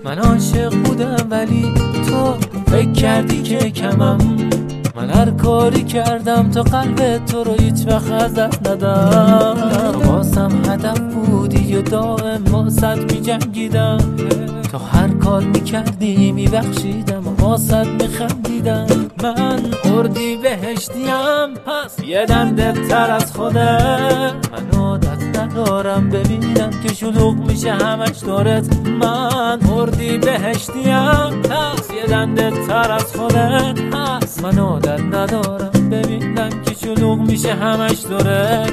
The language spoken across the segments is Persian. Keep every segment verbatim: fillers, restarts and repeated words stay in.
من عاشق بودم ولی تو فکر کردی که کمم. من هر کاری کردم تا قلب تو رو هیچ وقت ازت ندم. واسم هدف بودی و دائم واسط می جنگیدم. تو هر کار میکردی میبخشیدم و واسط میخندیدم. من اردی بهشتیم پس یه دنده تر از خوده. من عادت ندارم ببینم که شلوغ میشه همش دورت. من اردی بهشتیم پس یه دنده تر از خوده. پس من عادت ندارم ببینم که شلوغ میشه همش دورت.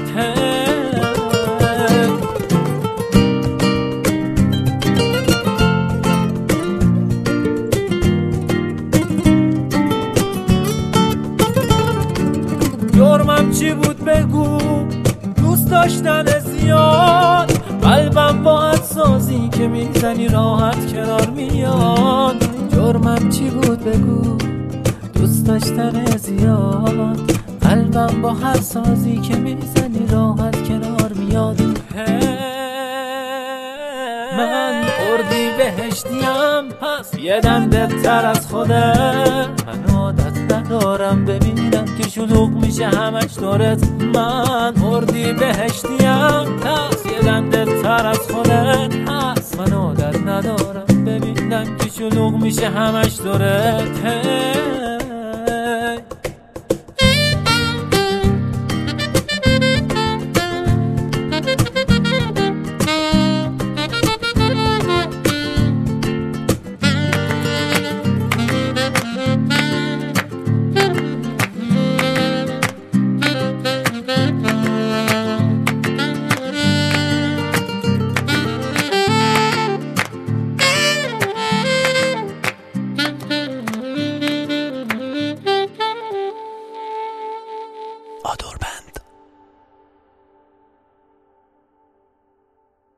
جرمم چی بود بگو، دوست داشتن زیاد. قلبم با سازی که میزنی راحت کنار میاد. جرمم چی بود بگو، دوست داشتن زیاد. قلبم با هر سازی که میزنی راحت کنار میاد. من اردی بهشتیم پس یه دنده تر از خوده. من عادت ندارم ببینم که شلوغ میشه همش دورت. من اردی بهشتیم پس یه دنده تر از خوده. پس من عادت ندارم ببینم که شلوغ میشه همش دورت. آدوربند.